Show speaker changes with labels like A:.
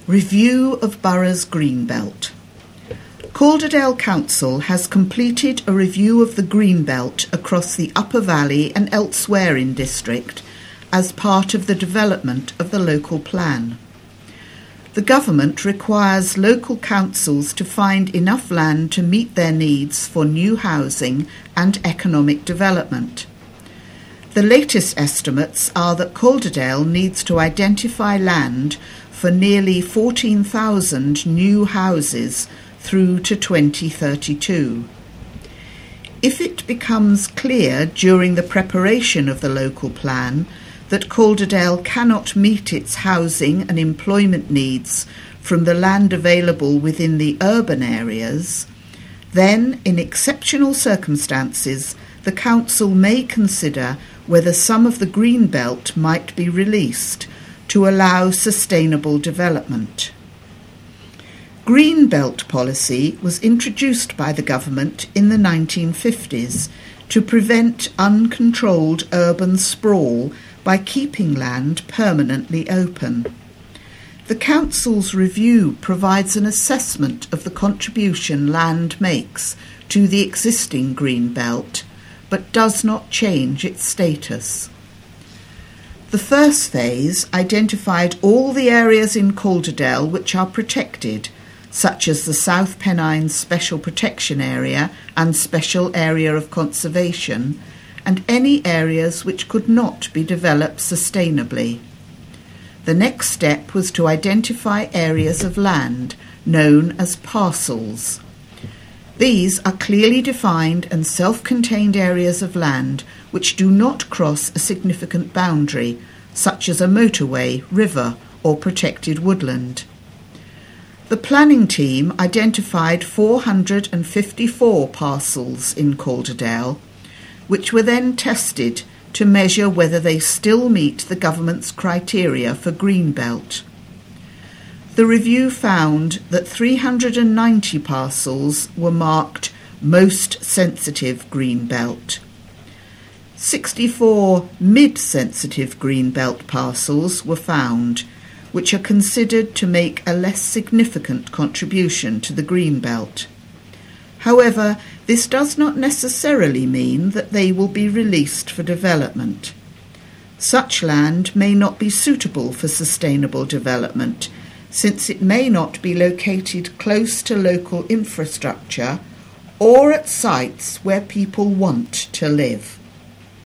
A: Review of Borough's Greenbelt. Calderdale Council has completed a review of the Greenbelt across the Upper Valley and elsewhere in district as part of the development of the local plan. The government requires local councils to find enough land to meet their needs for new housing and economic development. The latest estimates are that Calderdale needs to identify land for nearly 14,000 new houses through to 2032. If it becomes clear during the preparation of the local plan that Calderdale cannot meet its housing and employment needs from the land available within the urban areas, then, in exceptional circumstances, the council may consider whether some of the Greenbelt might be released to allow sustainable development. Greenbelt policy was introduced by the government in the 1950s to prevent uncontrolled urban sprawl by keeping land permanently open. The Council's review provides an assessment of the contribution land makes to the existing Greenbelt, but does not change its status. The first phase identified all the areas in Calderdale which are protected, such as the South Pennines Special Protection Area and Special Area of Conservation, and any areas which could not be developed sustainably. The next step was to identify areas of land known as parcels. These are clearly defined and self-contained areas of land which do not cross a significant boundary, such as a motorway, river, or protected woodland. The planning team identified 454 parcels in Calderdale, which were then tested to measure whether they still meet the government's criteria for Greenbelt. The review found that 390 parcels were marked Most Sensitive Greenbelt. 64 Mid-Sensitive Greenbelt parcels were found, which are considered to make a less significant contribution to the Greenbelt. However, this does not necessarily mean that they will be released for development. Such land may not be suitable for sustainable development, since it may not be located close to local infrastructure or at sites where people want to live.